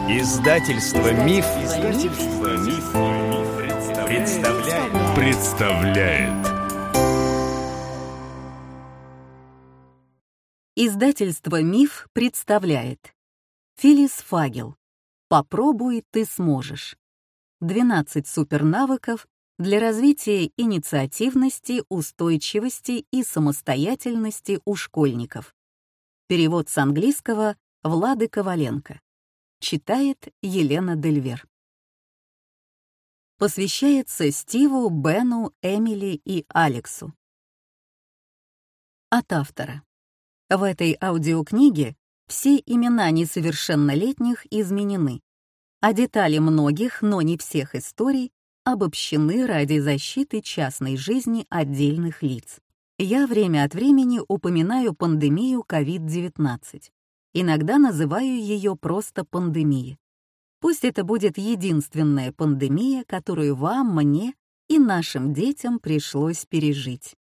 Издательство Миф, представляет. Издательство Миф представляет. Филлис Фагел. Попробуй, ты сможешь. 12 супернавыков для развития инициативности, устойчивости и самостоятельности у школьников. Перевод с английского Влады Коваленко. Читает Елена Дельвер. Посвящается Стиву, Бену, Эмили и Алексу. От автора. В этой аудиокниге все имена несовершеннолетних изменены, а детали многих, но не всех историй обобщены ради защиты частной жизни отдельных лиц. Я время от времени упоминаю пандемию COVID-19. Иногда называю ее просто пандемией. Пусть это будет единственная пандемия, которую вам, мне и нашим детям пришлось пережить.